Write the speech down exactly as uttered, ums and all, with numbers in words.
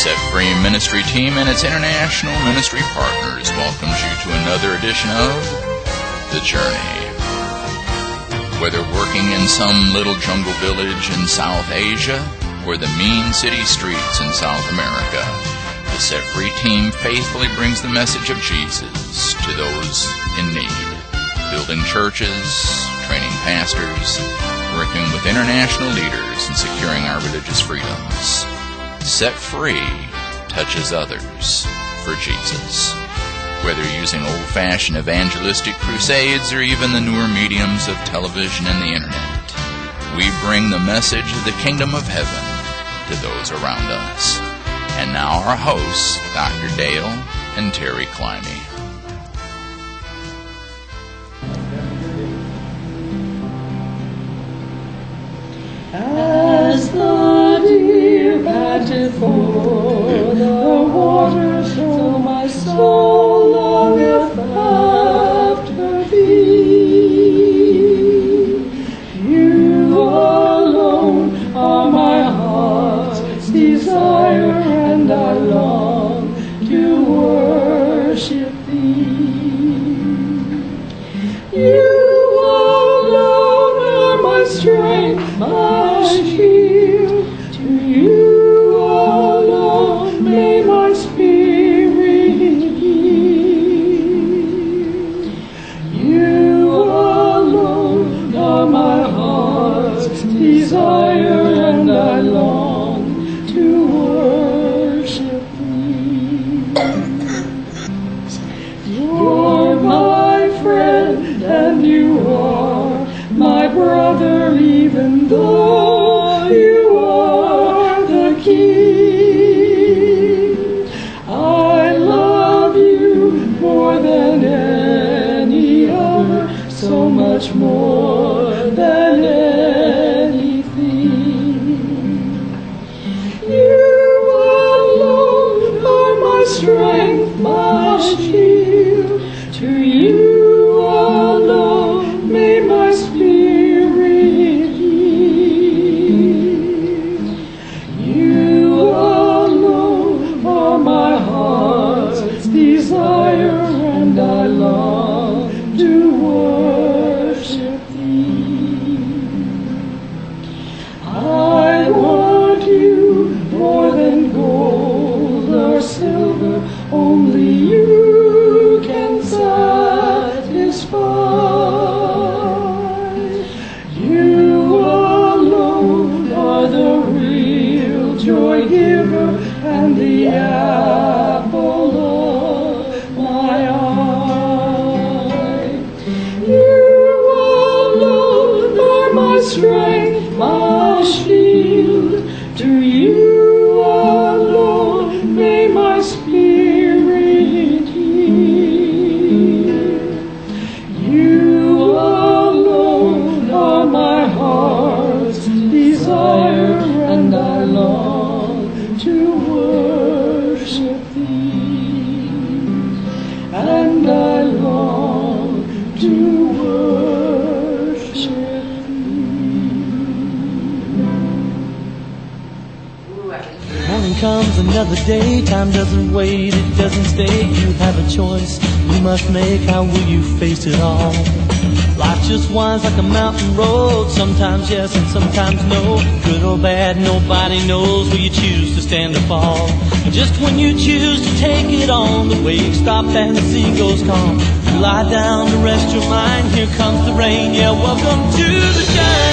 Set Free Ministry Team and its international ministry partners welcomes you to another edition of The Journey. Whether working in some little jungle village in South Asia or the mean city streets in South America, the Set Free Team faithfully brings the message of Jesus to those in need, building churches, training pastors, working with international leaders, and securing our religious freedoms. Set Free touches others for Jesus. Whether using old-fashioned evangelistic crusades or even the newer mediums of television and the internet, we bring the message of the kingdom of heaven to those around us. And now our hosts, Doctor Dale and Terry Climby. As the deer panteth for the water, so my soul longeth after thee. You alone are my heart's desire, and I long to worship thee. You alone are my strength, my shield. To you alone may my spirit yield. You alone are my heart's desire, and I long to worship thee. You're my friend, and you are my brother, even though you are the king. I love you more than any other, so much more than anything. You alone are my strength, my shield. To you alone may my spirit yield. You alone are my heart's desire, and I long to worship thee. I want you more than gold or silver, only you can satisfy. You alone are the real joy giver and the apple of my eye. You alone are my strength, my shield. To you alone may my spirit yield. You alone are my heart's desire, and I long to worship thee. And I long to worship Morning comes, another day. Time doesn't wait, it doesn't stay. You have a choice you must make. How will you face it all? Life just winds like a mountain road. Sometimes yes and sometimes no. Good or bad, nobody knows. Will you choose to stand or fall? And just when you choose to take it on, the waves stop and the sea goes calm. You lie down to rest your mind. Here comes the rain. Yeah, welcome to the journey.